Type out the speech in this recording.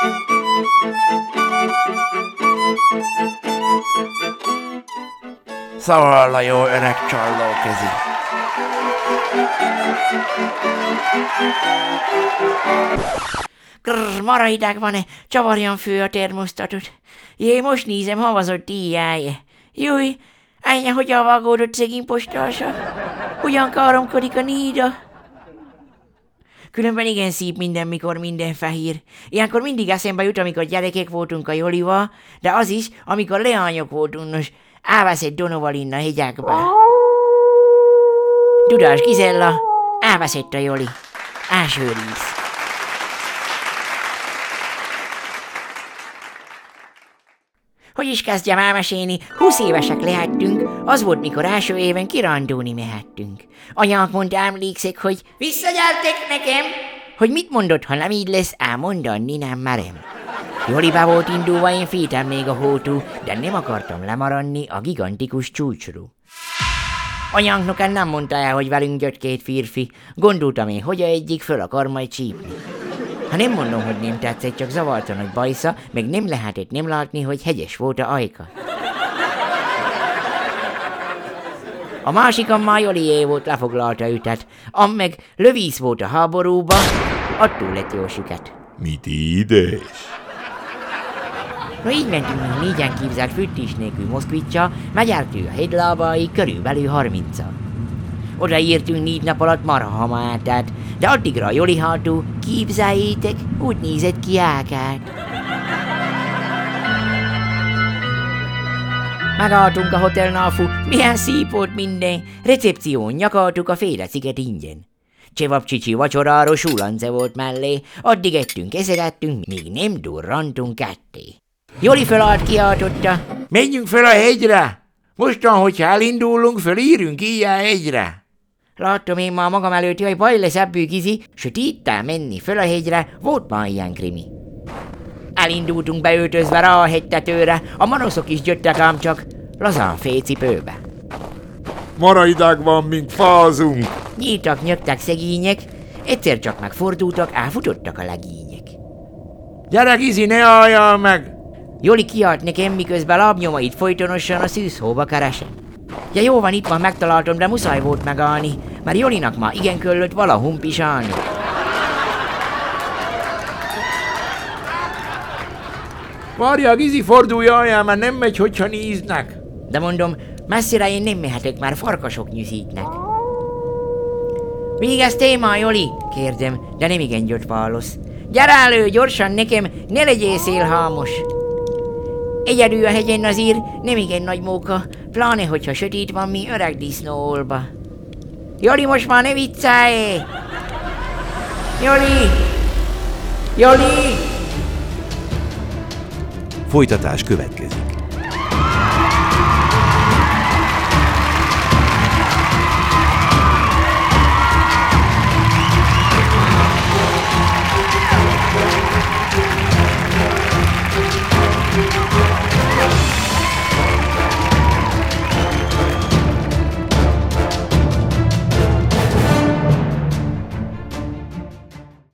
Szóval a jó öreg csallókezi. Grrr, mara hideg van-e? Csavarjam fő a termosztatot. Jé, most nézem, havazott íjája. Júj, ennyi, hogy avagódott szegény postalsa. Hogyan káromkodik a nída? Különben igen szép minden, mikor minden fehér. Ilyenkor mindig eszembe jut, amikor gyerekek voltunk a Jolival, de az is, amikor leányok voltunk, nos, elveszett Donoval innen a hegyekbe. Tudás, Gizella, elveszett a Joli. Ásőríz. Hogy is kezdjem elmesélni, 20 évesek lehettünk, az volt, mikor első éven kirándulni mehettünk. Anyánk mondta, emlékszik, hogy visszagyertek nekem, hogy mit mondott, ha nem így lesz, elmondani nem merem. Joli be volt indulva, én féltem még a hótú, de nem akartam lemaradni a gigantikus csúcsról. Anyánknak nem mondta el, hogy velünk jött két férfi, gondoltam én, hogy a egyik föl akar majd csípni. Ha nem mondom, hogy nem tetszett, csak zavarta nagy bajsza, meg nem lehetett nem látni, hogy hegyes volt a ajka. A másikon már Jolié volt, lefoglalta ütet, meg lövíz volt a háborúba, attól lett jó süket. Mit édes? No így mentünk még négyen képzelt fűtés nélkül Moszkvicsa, megyeltő a hegylábai körülbelül 30-al. Odaértünk 4 nap alatt marha hamátát, de addigra a Joli hátul, képzeljétek, úgy nézett ki ákát. Megálltunk a hotelnál, milyen szép volt minden, recepción nyakaltuk a Félre-sziget ingyen. Csevapcsicsi vacsoráról súlance volt mellé, addig ettünk, eszegettünk, míg nem durrantunk ketté. Joli fölállt, kiáltotta: Menjünk fel a hegyre! Mostan, hogyha elindulunk, fölírünk ilyen hegyre! Láttam én már magam előtt, hogy baj lesz ebből, Gizi, sőt itt menni föl a hegyre, volt már ilyen krimi. Elindultunk beöltözve rá a hegytetőre, a manoszok is jöttek ám csak lazán félcipőbe. Mara hideg van, mint fázunk. Nyíltak, nyögtek szegények, egyszer csak megfordultak, elfutottak a legények. Gyere, Gizi, ne álljál meg! Joli kiállt nekem, miközben lábnyomait folytonosan a szűzhóba keresem. Ja, jó van, itt van, megtaláltam, de muszáj volt megállni, mert Jolinak már igen köllött valahol pisálni. Várja, Gizi, forduljál, mert nem megy, hogyha néznek. De mondom, messzire én nem mehetek, már farkasok nyűszítnek. Végeztél már, Joli? Kérdem, de nem igen jött válasz. Gyere elő, gyorsan nekem, ne legyél szélhámos. Egyedül a hegyen az ír, nem igen nagy móka, pláne, hogyha sötét van, mi öreg disznóolba. Joli, most már ne viccelj! Joli! Joli! Folytatás következik.